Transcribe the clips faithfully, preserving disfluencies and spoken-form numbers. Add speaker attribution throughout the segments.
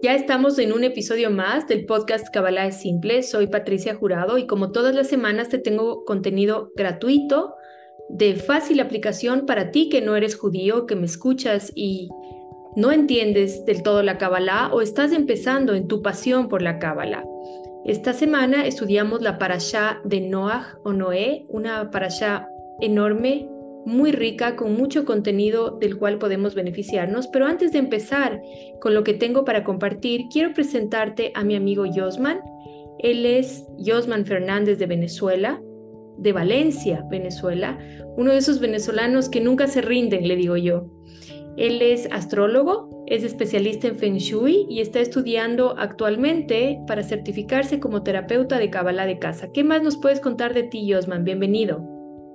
Speaker 1: Ya estamos en un episodio más del podcast Kabbalah es Simple. Soy Patricia Jurado y como todas las semanas te tengo contenido gratuito de fácil aplicación para ti que no eres judío, que me escuchas y no entiendes del todo la Kabbalah o estás empezando en tu pasión por la Kabbalah. Esta semana estudiamos la parashá de Noaj o Noé, una parashá enorme, muy rica, con mucho contenido del cual podemos beneficiarnos. Pero antes de empezar con lo que tengo para compartir, quiero presentarte a mi amigo Yosman. Él es Yosman Fernández de Venezuela, de Valencia, Venezuela, uno de esos venezolanos que nunca se rinden, le digo yo. Él es astrólogo, es especialista en Feng Shui y está estudiando actualmente para certificarse como terapeuta de Kabbalah de casa. ¿Qué más nos puedes contar de ti, Yosman? Bienvenido.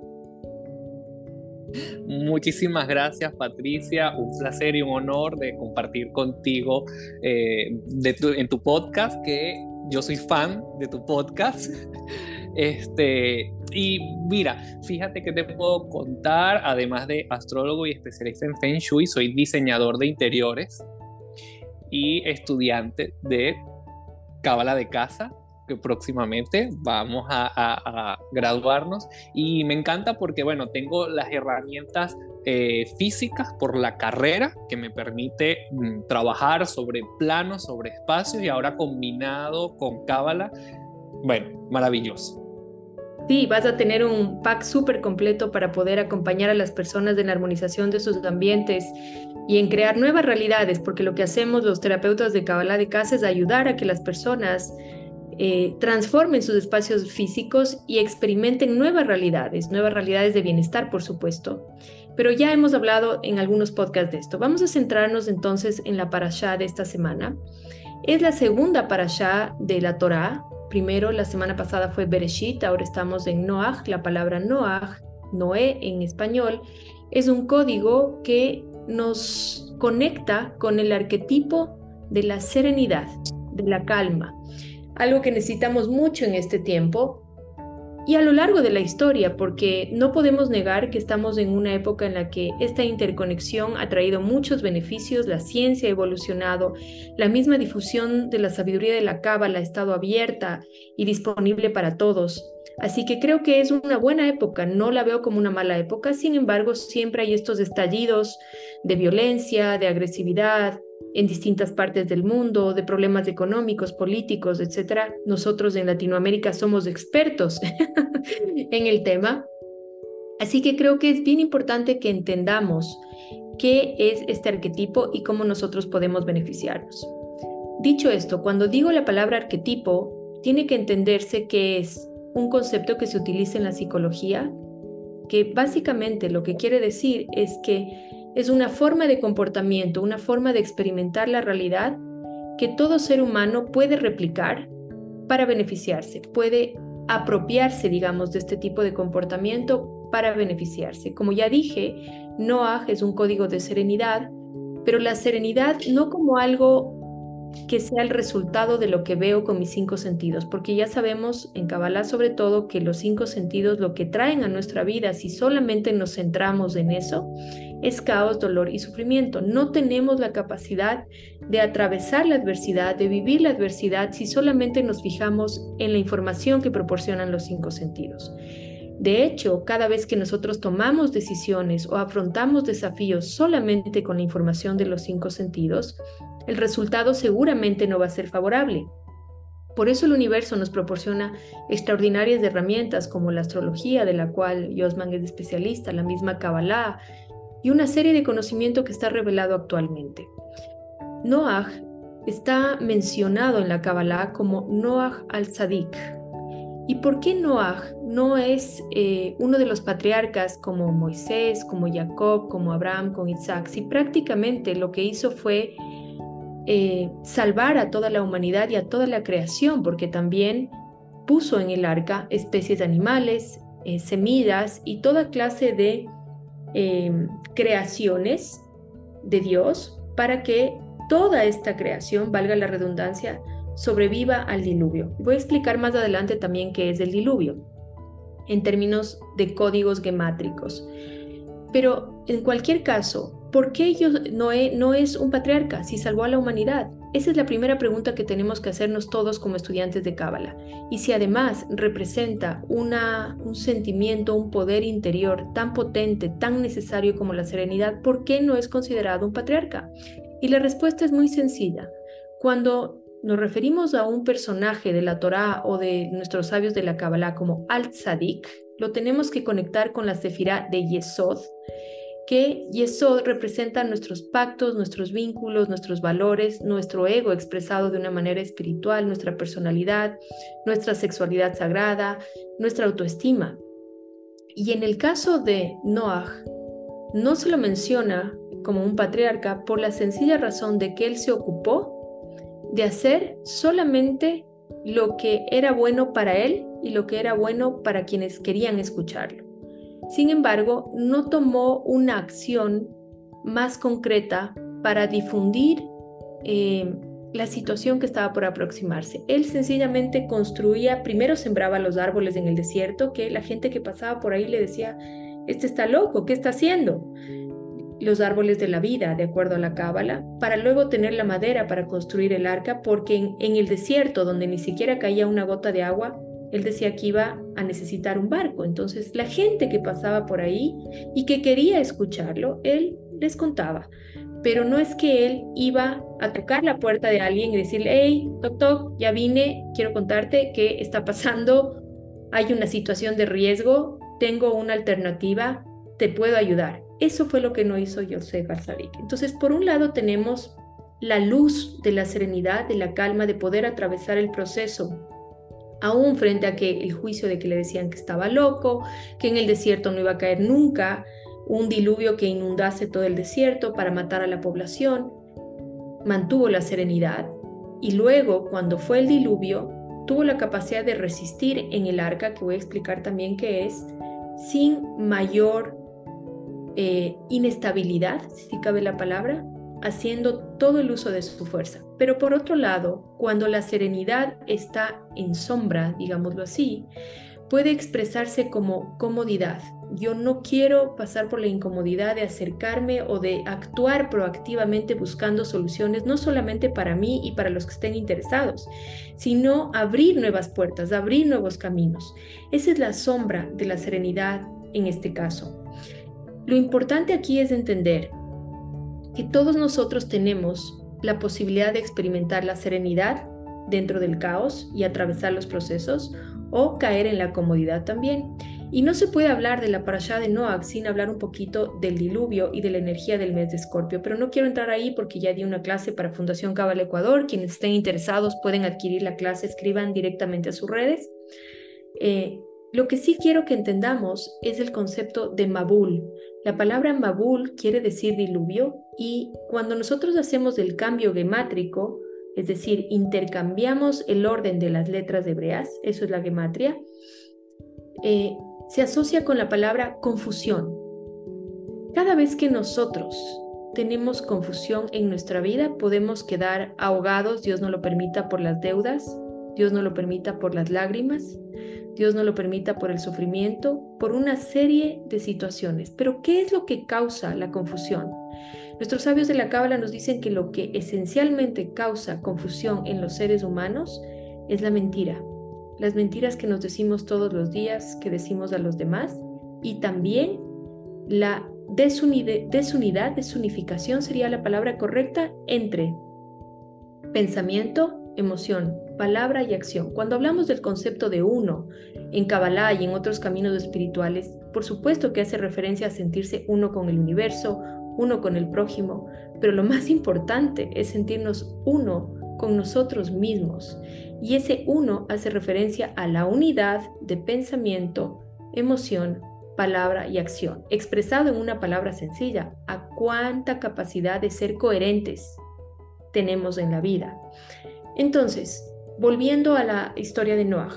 Speaker 2: Muchísimas gracias, Patricia. Un placer y un honor de compartir contigo eh, de tu, en tu podcast, que yo soy fan de tu podcast. Este, y mira, fíjate que te puedo contar, además de astrólogo y especialista en Feng Shui, soy diseñador de interiores y estudiante de Kabbalah de casa, que próximamente vamos a, a, a graduarnos, y me encanta porque, bueno, tengo las herramientas eh, físicas por la carrera que me permite mm, trabajar sobre planos, sobre espacios, y ahora combinado con Kabbalah, bueno, maravilloso.
Speaker 1: Sí, vas a tener un pack súper completo para poder acompañar a las personas en la armonización de sus ambientes y en crear nuevas realidades, porque lo que hacemos los terapeutas de Kabbalah de casa es ayudar a que las personas eh, transformen sus espacios físicos y experimenten nuevas realidades, nuevas realidades de bienestar, por supuesto. Pero ya hemos hablado en algunos podcasts de esto. Vamos a centrarnos entonces en la parashá de esta semana. Es la segunda parashá de la Torá. Primero, la semana pasada fue Bereshit, ahora estamos en Noaj. La palabra Noaj, Noé en español, es un código que nos conecta con el arquetipo de la serenidad, de la calma, algo que necesitamos mucho en este tiempo y a lo largo de la historia, porque no podemos negar que estamos en una época en la que esta interconexión ha traído muchos beneficios, la ciencia ha evolucionado, la misma difusión de la sabiduría de la Cábala ha estado abierta y disponible para todos. Así que creo que es una buena época, no la veo como una mala época. Sin embargo, siempre hay estos estallidos de violencia, de agresividad en distintas partes del mundo, de problemas económicos, políticos, etcétera. Nosotros en Latinoamérica somos expertos en el tema. Así que creo que es bien importante que entendamos qué es este arquetipo y cómo nosotros podemos beneficiarnos. Dicho esto, cuando digo la palabra arquetipo, tiene que entenderse que es un concepto que se utiliza en la psicología, que básicamente lo que quiere decir es que es una forma de comportamiento, una forma de experimentar la realidad que todo ser humano puede replicar para beneficiarse, puede apropiarse, digamos, de este tipo de comportamiento para beneficiarse. Como ya dije, Noaj es un código de serenidad, pero la serenidad no como algo que sea el resultado de lo que veo con mis cinco sentidos, porque ya sabemos en Kabbalah sobre todo que los cinco sentidos lo que traen a nuestra vida, si solamente nos centramos en eso, es caos, dolor y sufrimiento. No tenemos la capacidad de atravesar la adversidad, de vivir la adversidad, si solamente nos fijamos en la información que proporcionan los cinco sentidos. De hecho, cada vez que nosotros tomamos decisiones o afrontamos desafíos solamente con la información de los cinco sentidos, el resultado seguramente no va a ser favorable. Por eso el universo nos proporciona extraordinarias herramientas como la astrología, de la cual Yosman es especialista, la misma Kabbalah y una serie de conocimiento que está revelado actualmente. Noaj está mencionado en la Kabbalah como Noaj al-Tzadik. ¿Y por qué Noaj no es eh, uno de los patriarcas como Moisés, como Jacob, como Abraham, con Isaac? Si prácticamente lo que hizo fue eh, salvar a toda la humanidad y a toda la creación, porque también puso en el arca especies de animales, eh, semillas y toda clase de eh, creaciones de Dios para que toda esta creación, valga la redundancia, sobreviva al diluvio. Voy a explicar más adelante también qué es el diluvio en términos de códigos gemátricos. Pero en cualquier caso, ¿por qué yo, Noé no es un patriarca si salvó a la humanidad? Esa es la primera pregunta que tenemos que hacernos todos como estudiantes de Cábala. Y si además representa una, un sentimiento, un poder interior tan potente, tan necesario como la serenidad, ¿por qué no es considerado un patriarca? Y la respuesta es muy sencilla. Cuando nos referimos a un personaje de la Torá o de nuestros sabios de la Cábala como Al-Tzadik, lo tenemos que conectar con la Sefirá de Yesod, que Yesod representa nuestros pactos, nuestros vínculos, nuestros valores, nuestro ego expresado de una manera espiritual, nuestra personalidad, nuestra sexualidad sagrada, nuestra autoestima. Y en el caso de Noaj, no se lo menciona como un patriarca por la sencilla razón de que él se ocupó de hacer solamente lo que era bueno para él y lo que era bueno para quienes querían escucharlo. Sin embargo, no tomó una acción más concreta para difundir eh, la situación que estaba por aproximarse. Él sencillamente construía, primero sembraba los árboles en el desierto, que la gente que pasaba por ahí le decía, este está loco, ¿qué está haciendo? Los árboles de la vida, de acuerdo a la Cábala, para luego tener la madera para construir el arca, porque en, en el desierto, donde ni siquiera caía una gota de agua, él decía que iba a necesitar un barco. Entonces, la gente que pasaba por ahí y que quería escucharlo, él les contaba. Pero no es que él iba a tocar la puerta de alguien y decirle, hey, toc toc, ya vine, quiero contarte qué está pasando, hay una situación de riesgo, tengo una alternativa, te puedo ayudar. Eso fue lo que no hizo Yosef Al-Tzadik. Entonces, por un lado tenemos la luz de la serenidad, de la calma, de poder atravesar el proceso, aún frente a que el juicio de que le decían que estaba loco, que en el desierto no iba a caer nunca, un diluvio que inundase todo el desierto para matar a la población, mantuvo la serenidad y luego, cuando fue el diluvio, tuvo la capacidad de resistir en el arca, que voy a explicar también qué es, sin mayor eh, inestabilidad, si cabe la palabra, haciendo todo el uso de su fuerza. Pero por otro lado, cuando la serenidad está en sombra, digámoslo así, puede expresarse como comodidad. Yo no quiero pasar por la incomodidad de acercarme o de actuar proactivamente buscando soluciones, no solamente para mí y para los que estén interesados, sino abrir nuevas puertas, abrir nuevos caminos. Esa es la sombra de la serenidad en este caso. Lo importante aquí es entender que todos nosotros tenemos la posibilidad de experimentar la serenidad dentro del caos y atravesar los procesos, o caer en la comodidad también. Y no se puede hablar de la parashá de Noach sin hablar un poquito del diluvio y de la energía del mes de Escorpio, pero no quiero entrar ahí porque ya di una clase para Fundación Cábala Ecuador. Quienes estén interesados pueden adquirir la clase, escriban directamente a sus redes. Eh, lo que sí quiero que entendamos es el concepto de Mabul. La palabra Mabul quiere decir diluvio, y cuando nosotros hacemos el cambio gemátrico, es decir, intercambiamos el orden de las letras hebreas, eso es la gematria, eh, se asocia con la palabra confusión. Cada vez que nosotros tenemos confusión en nuestra vida, podemos quedar ahogados, Dios no lo permita, por las deudas, Dios no lo permita por las lágrimas, Dios no lo permita por el sufrimiento, por una serie de situaciones. Pero ¿qué es lo que causa la confusión? Nuestros sabios de la Cábala nos dicen que lo que esencialmente causa confusión en los seres humanos es la mentira. Las mentiras que nos decimos todos los días, que decimos a los demás, y también la desunidad, desunidad, desunificación sería la palabra correcta, entre pensamiento, emoción, palabra y acción. Cuando hablamos del concepto de uno en Kabbalah y en otros caminos espirituales, por supuesto que hace referencia a sentirse uno con el universo, uno con el prójimo, pero lo más importante es sentirnos uno con nosotros mismos. Y ese uno hace referencia a la unidad de pensamiento, emoción, palabra y acción, expresado en una palabra sencilla: a cuánta capacidad de ser coherentes tenemos en la vida. Entonces, volviendo a la historia de Noaj,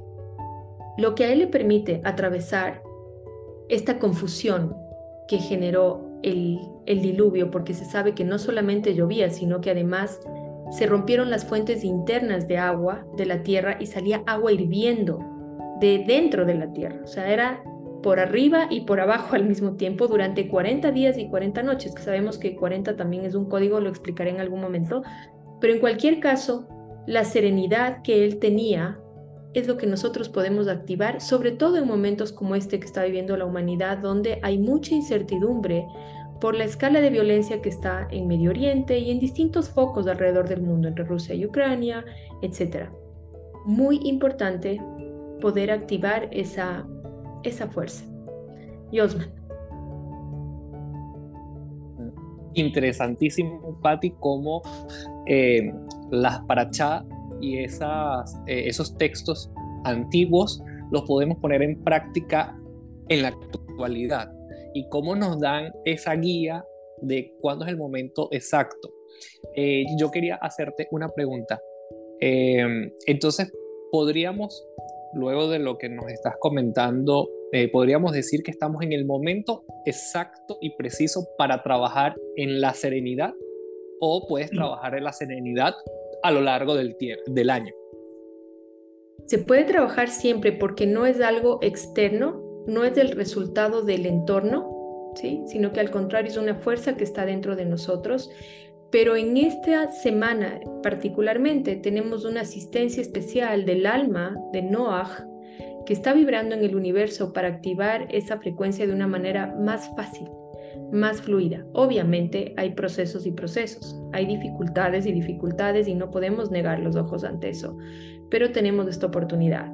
Speaker 1: lo que a él le permite atravesar esta confusión que generó el, el diluvio, porque se sabe que no solamente llovía, sino que además se rompieron las fuentes internas de agua de la tierra y salía agua hirviendo de dentro de la tierra. O sea, era por arriba y por abajo al mismo tiempo durante cuarenta días y cuarenta noches, que sabemos que cuarenta también es un código, lo explicaré en algún momento, pero en cualquier caso, la serenidad que él tenía es lo que nosotros podemos activar, sobre todo en momentos como este que está viviendo la humanidad, donde hay mucha incertidumbre por la escala de violencia que está en Medio Oriente y en distintos focos alrededor del mundo, entre Rusia y Ucrania, etcétera. Muy importante poder activar esa, esa fuerza. Yosman.
Speaker 2: Interesantísimo, Patti, cómo eh, las parachá y esas, eh, esos textos antiguos los podemos poner en práctica en la actualidad y cómo nos dan esa guía de cuándo es el momento exacto. Eh, yo quería hacerte una pregunta. Eh, entonces, podríamos, luego de lo que nos estás comentando, eh, podríamos decir que estamos en el momento exacto y preciso para trabajar en la serenidad, o puedes trabajar en la serenidad a lo largo del, tie- del año.
Speaker 1: Se puede trabajar siempre porque no es algo externo, no es el resultado del entorno, ¿sí? Sino que al contrario es una fuerza que está dentro de nosotros. Pero en esta semana particularmente tenemos una asistencia especial del alma de Noah que está vibrando en el universo para activar esa frecuencia de una manera más fácil, más fluida. Obviamente hay procesos y procesos, hay dificultades y dificultades y no podemos negar los ojos ante eso, pero tenemos esta oportunidad.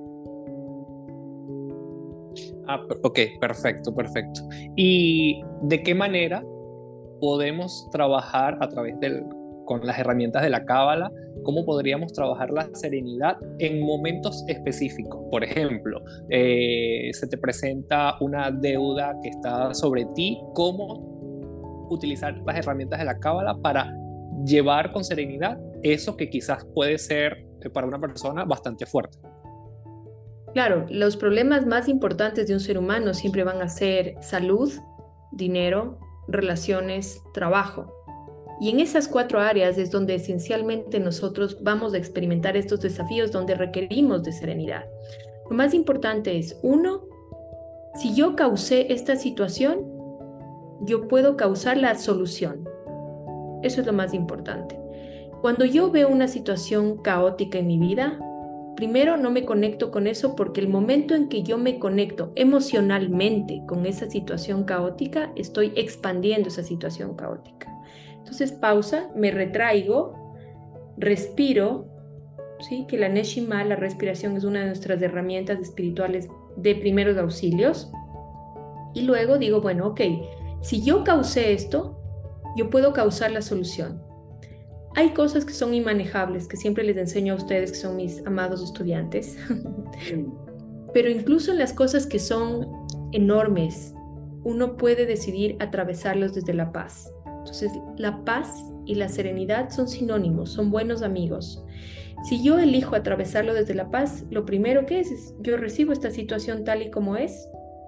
Speaker 2: Ah, ok, perfecto, perfecto. ¿Y de qué manera podemos trabajar a través del, con las herramientas de la Cábala? ¿Cómo podríamos trabajar la serenidad en momentos específicos? Por ejemplo, eh, se te presenta una deuda que está sobre ti. ¿Cómo utilizar las herramientas de la Cábala para llevar con serenidad eso que quizás puede ser eh, para una persona bastante fuerte?
Speaker 1: Claro, los problemas más importantes de un ser humano siempre van a ser salud, dinero, relaciones, trabajo. Y en esas cuatro áreas es donde esencialmente nosotros vamos a experimentar estos desafíos donde requerimos de serenidad. Lo más importante es, uno, si yo causé esta situación, yo puedo causar la solución. Eso es lo más importante. Cuando yo veo una situación caótica en mi vida, primero no me conecto con eso porque el momento en que yo me conecto emocionalmente con esa situación caótica, estoy expandiendo esa situación caótica. Entonces pausa, me retraigo, respiro, ¿sí? Que la Neshima, la respiración, es una de nuestras herramientas espirituales de primeros auxilios. Y luego digo, bueno, ok, si yo causé esto, yo puedo causar la solución. Hay cosas que son inmanejables, que siempre les enseño a ustedes, que son mis amados estudiantes. Pero incluso en las cosas que son enormes, uno puede decidir atravesarlos desde la paz. Entonces, la paz y la serenidad son sinónimos, son buenos amigos. Si yo elijo atravesarlo desde la paz, lo primero que es, es yo recibo esta situación tal y como es,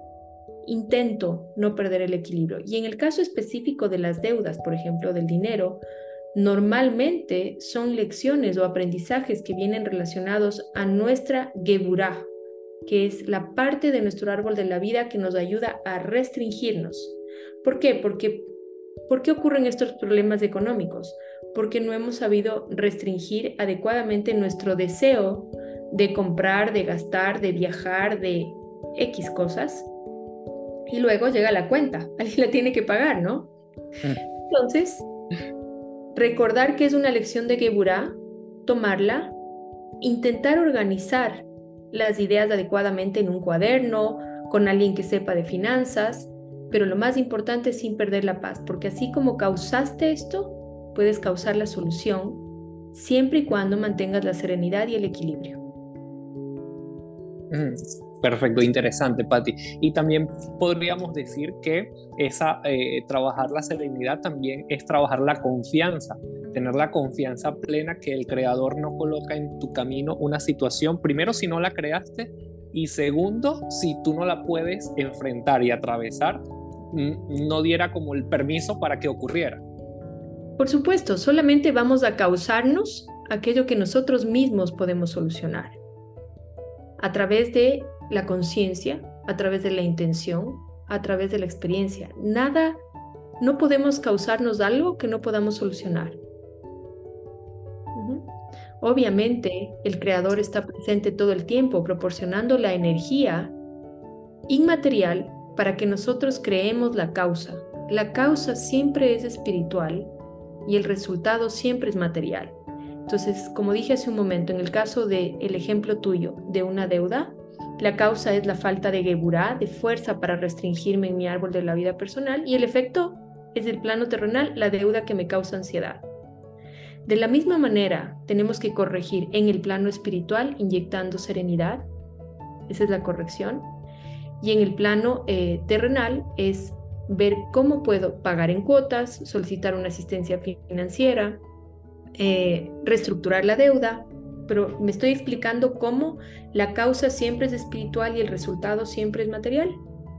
Speaker 1: intento no perder el equilibrio. Y en el caso específico de las deudas, por ejemplo, del dinero, normalmente son lecciones o aprendizajes que vienen relacionados a nuestra Geburah, que es la parte de nuestro árbol de la vida que nos ayuda a restringirnos. ¿Por qué? Porque, ¿por qué ocurren estos problemas económicos? Porque no hemos sabido restringir adecuadamente nuestro deseo de comprar, de gastar, de viajar, de X cosas. Y luego llega la cuenta, alguien la tiene que pagar, ¿no? Entonces, recordar que es una lección de Geburah, tomarla, intentar organizar las ideas adecuadamente en un cuaderno, con alguien que sepa de finanzas, pero lo más importante es sin perder la paz, porque así como causaste esto, puedes causar la solución, siempre y cuando mantengas la serenidad y el equilibrio.
Speaker 2: Mm, perfecto, interesante, Patti. Y también podríamos decir que esa, eh, trabajar la serenidad también es trabajar la confianza, tener la confianza plena que el creador no coloca en tu camino una situación, primero si no la creaste, y segundo, si tú no la puedes enfrentar y atravesar, no diera como el permiso para que ocurriera.
Speaker 1: Por supuesto, solamente vamos a causarnos aquello que nosotros mismos podemos solucionar a través de la conciencia, a través de la intención, a través de la experiencia. Nada, no podemos causarnos algo que no podamos solucionar. Uh-huh. Obviamente, el creador está presente todo el tiempo, proporcionando la energía inmaterial para que nosotros creemos la causa. La causa siempre es espiritual y el resultado siempre es material. Entonces, como dije hace un momento, en el caso del ejemplo tuyo de una deuda, la causa es la falta de geburá, de fuerza para restringirme en mi árbol de la vida personal, y el efecto es el plano terrenal, la deuda que me causa ansiedad. De la misma manera, tenemos que corregir en el plano espiritual inyectando serenidad, esa es la corrección, y en el plano eh, terrenal es ver cómo puedo pagar en cuotas, solicitar una asistencia financiera, eh, reestructurar la deuda, pero me estoy explicando cómo la causa siempre es espiritual y el resultado siempre es material.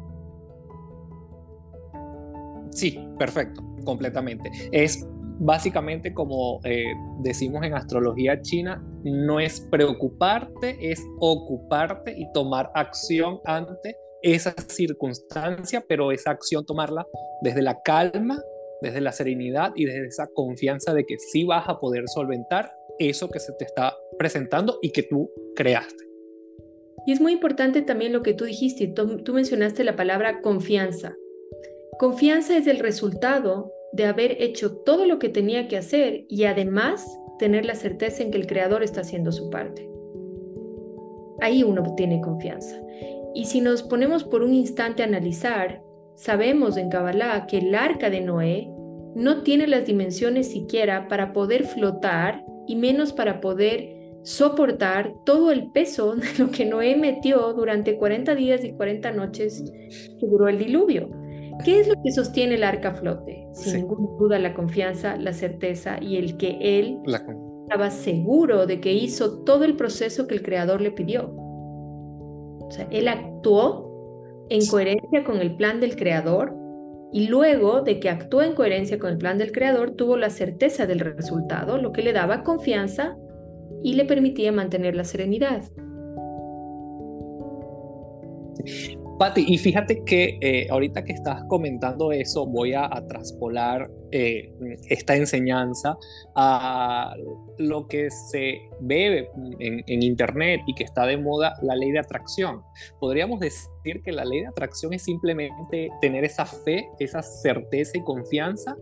Speaker 2: Sí, perfecto, completamente. Es básicamente como eh, decimos en astrología china, no es preocuparte, es ocuparte y tomar acción ante esa circunstancia, pero esa acción tomarla desde la calma, desde la serenidad y desde esa confianza de que sí vas a poder solventar eso que se te está presentando y que tú creaste.
Speaker 1: Y es muy importante también lo que tú dijiste, tú, tú mencionaste la palabra confianza. Confianza es el resultado de haber hecho todo lo que tenía que hacer y además tener la certeza en que el creador está haciendo su parte. Ahí uno tiene confianza. Y si nos ponemos por un instante a analizar, sabemos en Kabbalah que el arca de Noé no tiene las dimensiones siquiera para poder flotar y menos para poder soportar todo el peso de lo que Noé metió durante cuarenta días y cuarenta noches que duró el diluvio. ¿Qué es lo que sostiene el arca a flote? Sin sí. ninguna duda la confianza, la certeza y el que él la... estaba seguro de que hizo todo el proceso que el creador le pidió. O sea, él actuó en coherencia con el plan del creador y luego de que actuó en coherencia con el plan del creador tuvo la certeza del resultado, lo que le daba confianza y le permitía mantener la serenidad.
Speaker 2: Pati, y fíjate que eh, ahorita que estás comentando eso, voy a, a traspolar eh, esta enseñanza a lo que se ve en, en internet y que está de moda, la ley de atracción. Podríamos decir que la ley de atracción es simplemente tener esa fe, esa certeza y confianza.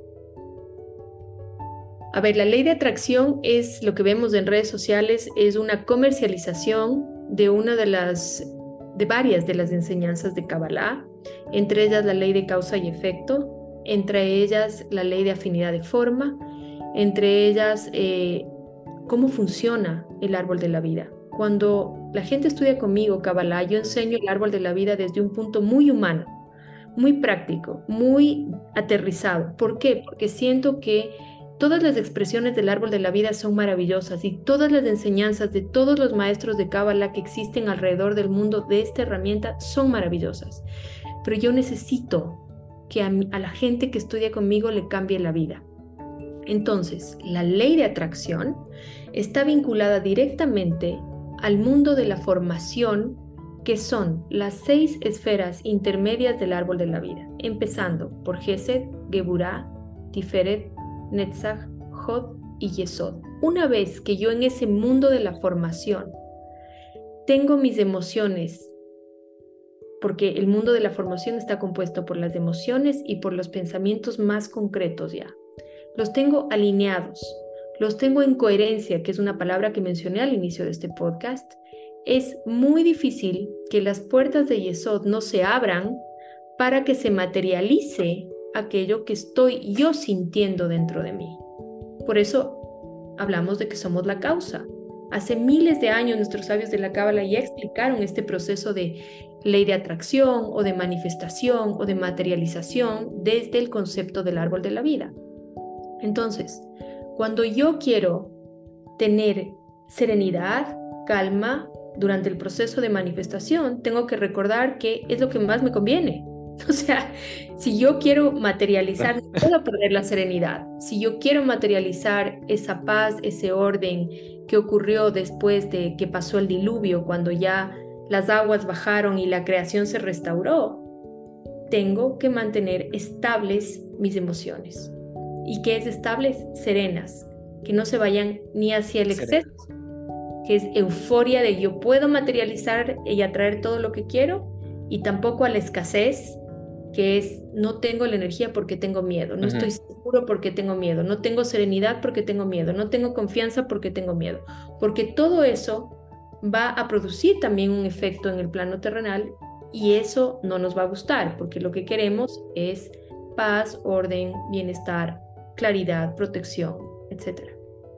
Speaker 1: A ver, la ley de atracción es lo que vemos en redes sociales, es una comercialización de una de las de varias de las enseñanzas de Kabbalah, entre ellas la ley de causa y efecto, entre ellas la ley de afinidad de forma, entre ellas eh, cómo funciona el árbol de la vida. Cuando la gente estudia conmigo Kabbalah, yo enseño el árbol de la vida desde un punto muy humano, muy práctico, muy aterrizado. ¿Por qué? Porque siento que todas las expresiones del árbol de la vida son maravillosas y todas las enseñanzas de todos los maestros de Kabbalah que existen alrededor del mundo de esta herramienta son maravillosas. Pero yo necesito que a, mi, a la gente que estudia conmigo le cambie la vida. Entonces, la ley de atracción está vinculada directamente al mundo de la formación, que son las seis esferas intermedias del árbol de la vida, empezando por Gesed, Geburah, Tiferet, Netzach, Hod y Yesod. Una vez que yo en ese mundo de la formación tengo mis emociones, porque el mundo de la formación está compuesto por las emociones y por los pensamientos más concretos ya. Los tengo alineados, los tengo en coherencia, que es una palabra que mencioné al inicio de este podcast. Es muy difícil que las puertas de Yesod no se abran para que se materialice aquello que estoy yo sintiendo dentro de mí. Por eso hablamos de que somos la causa. Hace miles de años nuestros sabios de la Cábala ya explicaron este proceso de ley de atracción o de manifestación o de materialización desde el concepto del árbol de la vida. Entonces, cuando yo quiero tener serenidad, calma durante el proceso de manifestación, tengo que recordar que es lo que más me conviene. O sea, si yo quiero materializar, no puedo perder la serenidad. Si yo quiero materializar esa paz, ese orden que ocurrió después de que pasó el diluvio, cuando ya las aguas bajaron y la creación se restauró, tengo que mantener estables mis emociones. ¿Y qué es estables? Serenas, que no se vayan ni hacia el exceso, que es euforia de yo puedo materializar y atraer todo lo que quiero, y tampoco a la escasez, que es no tengo la energía porque tengo miedo, no uh-huh. estoy seguro porque tengo miedo, no tengo serenidad porque tengo miedo, no tengo confianza porque tengo miedo, porque todo eso va a producir también un efecto en el plano terrenal y eso no nos va a gustar, porque lo que queremos es paz, orden, bienestar, claridad, protección, etcétera.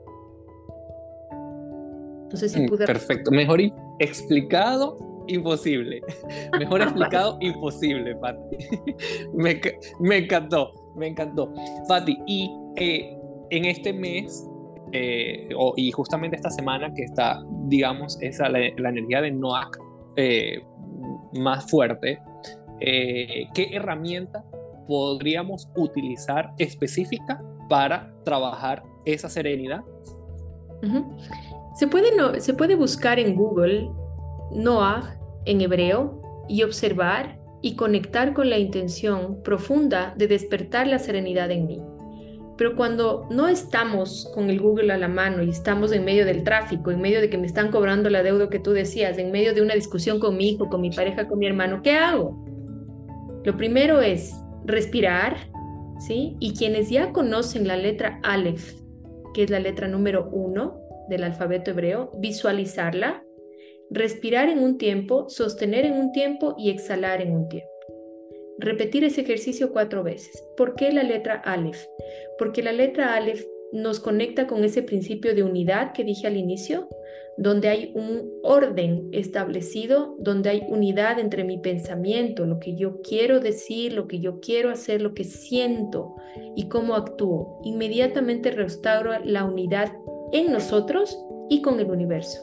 Speaker 1: No sé si pude...
Speaker 2: Perfecto, mejor explicado, imposible. Mejor explicado, imposible, Pati. me, me encantó, me encantó. Pati, y eh, en este mes, eh, oh, y justamente esta semana que está, digamos, esa, la, la energía de Noah eh, más fuerte, eh, ¿qué herramienta podríamos utilizar específica para trabajar esa serenidad?
Speaker 1: Uh-huh. Se puede, no, se puede buscar en Google Noah en hebreo y observar y conectar con la intención profunda de despertar la serenidad en mí. Pero cuando no estamos con el Google a la mano y estamos en medio del tráfico, en medio de que me están cobrando la deuda que tú decías, en medio de una discusión con mi hijo, con mi pareja, con mi hermano, ¿qué hago? Lo primero es respirar, ¿sí? Y quienes ya conocen la letra Aleph, que es la letra número uno del alfabeto hebreo, visualizarla, respirar en un tiempo, sostener en un tiempo y exhalar en un tiempo. Repetir ese ejercicio cuatro veces. ¿Por qué la letra Aleph? Porque la letra Aleph nos conecta con ese principio de unidad que dije al inicio, donde hay un orden establecido, donde hay unidad entre mi pensamiento, lo que yo quiero decir, lo que yo quiero hacer, lo que siento y cómo actúo. Inmediatamente restauro la unidad en nosotros y con el universo.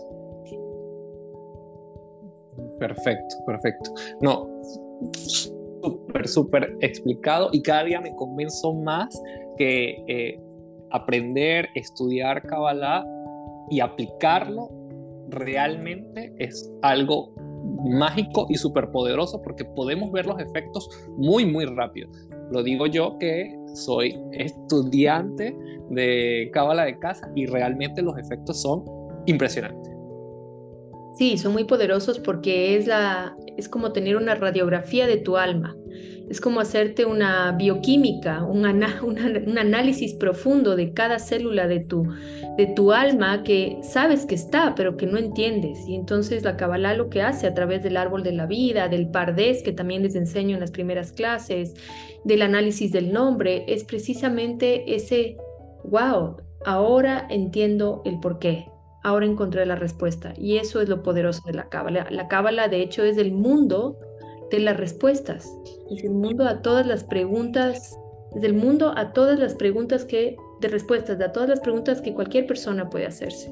Speaker 2: Perfecto, perfecto. No, súper, súper explicado y cada día me convenzo más que eh, aprender, estudiar Kabbalah y aplicarlo realmente es algo mágico y súper poderoso porque podemos ver los efectos muy, muy rápido. Lo digo yo que soy estudiante de Kabbalah de casa y realmente los efectos son impresionantes.
Speaker 1: Sí, son muy poderosos porque es, la, es como tener una radiografía de tu alma. Es como hacerte una bioquímica, un, ana, una, un análisis profundo de cada célula de tu, de tu alma que sabes que está, pero que no entiendes. Y entonces la Kabbalah lo que hace a través del árbol de la vida, del Pardes, que también les enseño en las primeras clases, del análisis del nombre, es precisamente ese, wow, ahora entiendo el porqué. Ahora encontré la respuesta y eso es lo poderoso de la Kabbalah. La Kabbalah de hecho es el mundo de las respuestas, es el mundo a todas las preguntas, es el mundo a todas las preguntas que, de respuestas, a todas las preguntas que cualquier persona puede hacerse.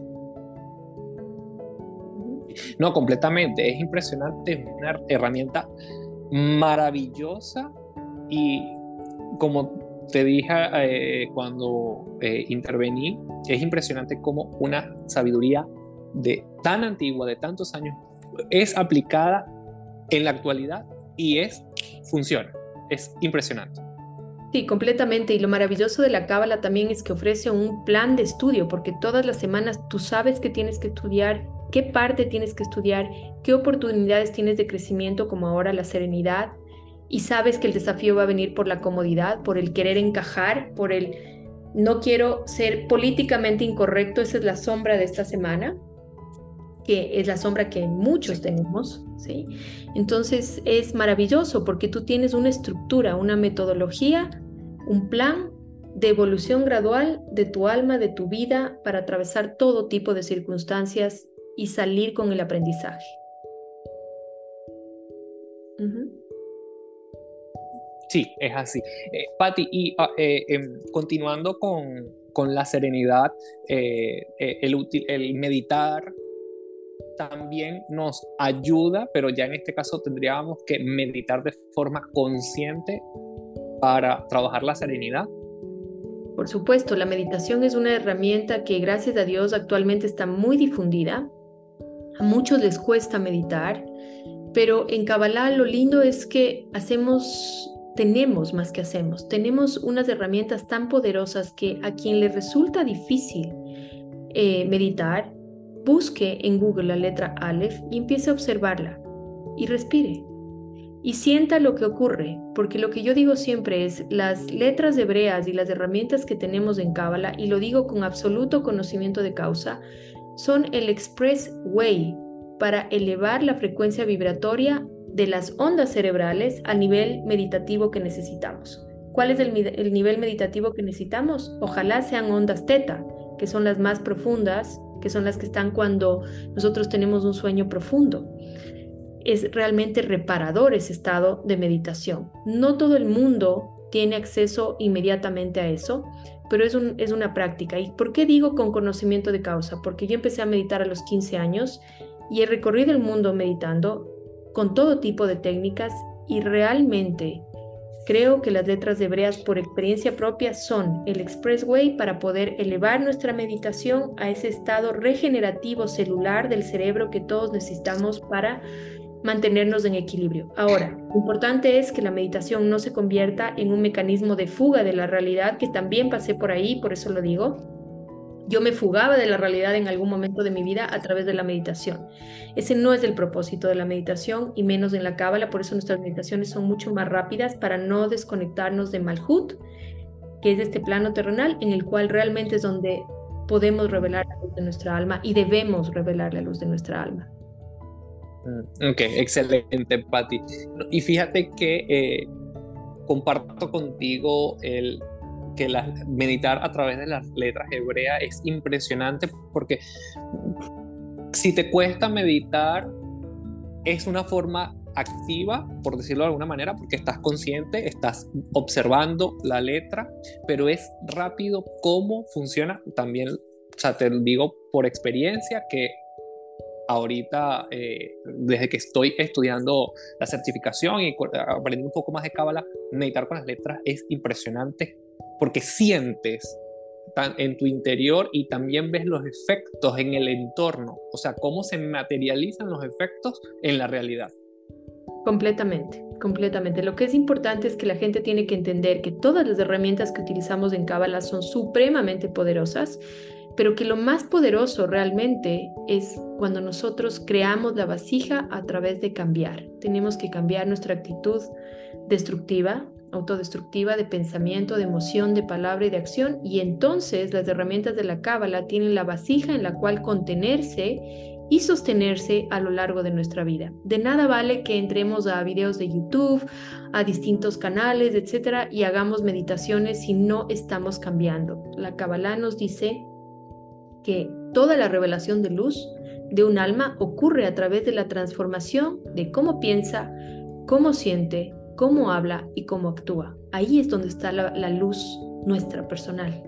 Speaker 2: No, completamente, es impresionante, es una herramienta maravillosa y como te dije eh, cuando eh, intervení, es impresionante cómo una sabiduría de tan antigua, de tantos años, es aplicada en la actualidad y es, funciona. Es impresionante.
Speaker 1: Sí, completamente. Y lo maravilloso de la Kabbalah también es que ofrece un plan de estudio, porque todas las semanas tú sabes que tienes que estudiar, qué parte tienes que estudiar, qué oportunidades tienes de crecimiento, como ahora la serenidad, y sabes que el desafío va a venir por la comodidad, por el querer encajar, por el no quiero ser políticamente incorrecto. Esa es la sombra de esta semana, que es la sombra que muchos tenemos, ¿sí? Entonces es maravilloso porque tú tienes una estructura, una metodología, un plan de evolución gradual de tu alma, de tu vida, para atravesar todo tipo de circunstancias y salir con el aprendizaje. Uh-huh.
Speaker 2: Sí, es así. Eh, Pati, y uh, eh, eh, continuando con, con la serenidad, eh, eh, el, util, el meditar también nos ayuda, pero ya en este caso tendríamos que meditar de forma consciente para trabajar la serenidad.
Speaker 1: Por supuesto, la meditación es una herramienta que gracias a Dios actualmente está muy difundida. A muchos les cuesta meditar. Pero en Kabbalah lo lindo es que hacemos, tenemos más que hacemos, tenemos unas herramientas tan poderosas que a quien le resulta difícil eh, meditar, busque en Google la letra Aleph y empiece a observarla y respire y sienta lo que ocurre, porque lo que yo digo siempre es las letras hebreas y las herramientas que tenemos en Kabbalah, y lo digo con absoluto conocimiento de causa, son el express way para elevar la frecuencia vibratoria de las ondas cerebrales al nivel meditativo que necesitamos. ¿Cuál es el, el nivel meditativo que necesitamos? Ojalá sean ondas teta, que son las más profundas, que son las que están cuando nosotros tenemos un sueño profundo. Es realmente reparador ese estado de meditación. No todo el mundo tiene acceso inmediatamente a eso, pero es, un, es una práctica. ¿Y por qué digo con conocimiento de causa? Porque yo empecé a meditar a los quince años y he recorrido el mundo meditando con todo tipo de técnicas y realmente creo que las letras hebreas por experiencia propia son el expressway para poder elevar nuestra meditación a ese estado regenerativo celular del cerebro que todos necesitamos para mantenernos en equilibrio. Ahora, lo importante es que la meditación no se convierta en un mecanismo de fuga de la realidad, que también pasé por ahí, por eso lo digo. Yo me fugaba de la realidad en algún momento de mi vida a través de la meditación. Ese no es el propósito de la meditación y menos en la Cábala, por eso nuestras meditaciones son mucho más rápidas para no desconectarnos de Malhut, que es este plano terrenal en el cual realmente es donde podemos revelar la luz de nuestra alma y debemos revelar la luz de nuestra alma.
Speaker 2: Ok, excelente, Patti. Y fíjate que eh, comparto contigo el que la, meditar a través de las letras hebreas es impresionante, porque si te cuesta meditar es una forma activa, por decirlo de alguna manera, porque estás consciente, estás observando la letra, pero es rápido cómo funciona también. O sea, te digo por experiencia que ahorita, eh, desde que estoy estudiando la certificación y aprendiendo un poco más de Cábala, meditar con las letras es impresionante porque sientes tan en tu interior y también ves los efectos en el entorno, o sea, cómo se materializan los efectos en la realidad.
Speaker 1: Completamente, completamente. Lo que es importante es que la gente tiene que entender que todas las herramientas que utilizamos en Cábala son supremamente poderosas, pero que lo más poderoso realmente es cuando nosotros creamos la vasija a través de cambiar. Tenemos que cambiar nuestra actitud destructiva, autodestructiva, de pensamiento, de emoción, de palabra y de acción, y entonces las herramientas de la Cábala tienen la vasija en la cual contenerse y sostenerse a lo largo de nuestra vida. De nada vale que entremos a videos de YouTube, a distintos canales, etcétera, y hagamos meditaciones si no estamos cambiando. La Cábala nos dice que toda la revelación de luz de un alma ocurre a través de la transformación de cómo piensa, cómo siente, cómo habla y cómo actúa. Ahí es donde está la, la luz nuestra personal.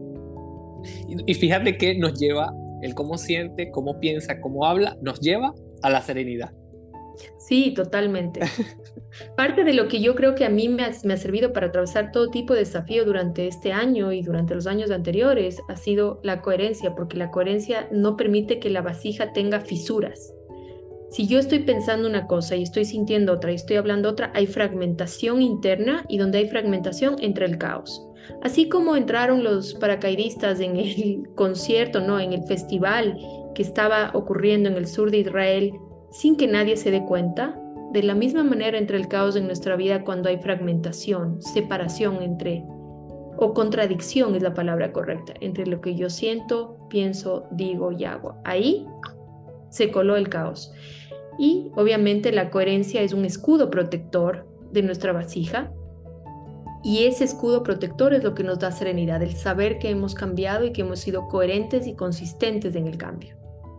Speaker 2: Y, y fíjate que nos lleva, el cómo siente, cómo piensa, cómo habla, nos lleva a la serenidad.
Speaker 1: Sí, totalmente. Parte de lo que yo creo que a mí me ha, me ha servido para atravesar todo tipo de desafío durante este año y durante los años anteriores ha sido la coherencia, porque la coherencia no permite que la vasija tenga fisuras. Si yo estoy pensando una cosa y estoy sintiendo otra y estoy hablando otra, hay fragmentación interna, y donde hay fragmentación entra el caos. Así como entraron los paracaidistas en el concierto, no, en el festival que estaba ocurriendo en el sur de Israel sin que nadie se dé cuenta, de la misma manera entra el caos en nuestra vida cuando hay fragmentación, separación entre, o contradicción es la palabra correcta, entre lo que yo siento, pienso, digo y hago. Ahí se coló el caos. Y obviamente la coherencia es un escudo protector de nuestra vasija, y ese escudo protector es lo que nos da serenidad, el saber que hemos cambiado y que hemos sido coherentes y consistentes en el cambio.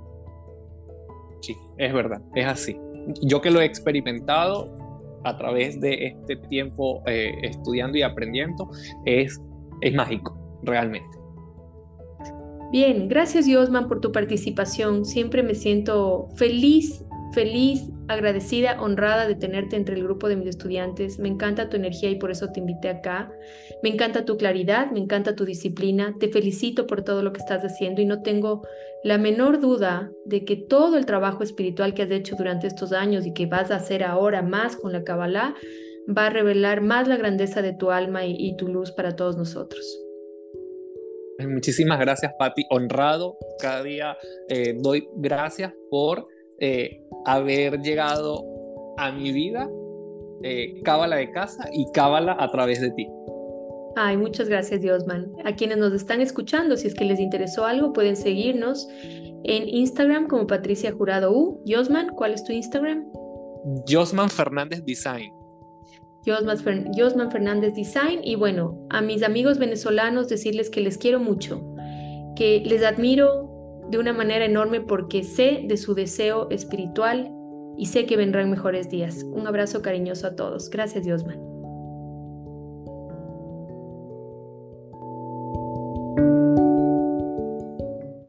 Speaker 2: Sí, es verdad, es así. Yo que lo he experimentado a través de este tiempo eh, estudiando y aprendiendo, es, es mágico, realmente.
Speaker 1: Bien, gracias Yosman por tu participación. Siempre me siento feliz, feliz agradecida, honrada de tenerte entre el grupo de mis estudiantes. Me encanta tu energía y por eso te invité acá. Me encanta tu claridad, me encanta tu disciplina. Te felicito por todo lo que estás haciendo y no tengo la menor duda de que todo el trabajo espiritual que has hecho durante estos años y que vas a hacer ahora más con la Kabbalah va a revelar más la grandeza de tu alma y, y tu luz para todos nosotros.
Speaker 2: Muchísimas gracias, Patti. Honrado, cada día eh, doy gracias por eh, haber llegado a mi vida, eh, Cábala de casa y Cábala a través de ti.
Speaker 1: Ay, muchas gracias, Diosman. A quienes nos están escuchando, si es que les interesó algo, pueden seguirnos en Instagram como Patricia Jurado U. Diosman, ¿cuál es tu Instagram?
Speaker 2: Josman Fernández Design.
Speaker 1: Josman, Fer Josman Fernández Design. Y bueno, a mis amigos venezolanos decirles que les quiero mucho, que les admiro de una manera enorme porque sé de su deseo espiritual y sé que vendrán mejores días. Un abrazo cariñoso a todos. Gracias, Josman.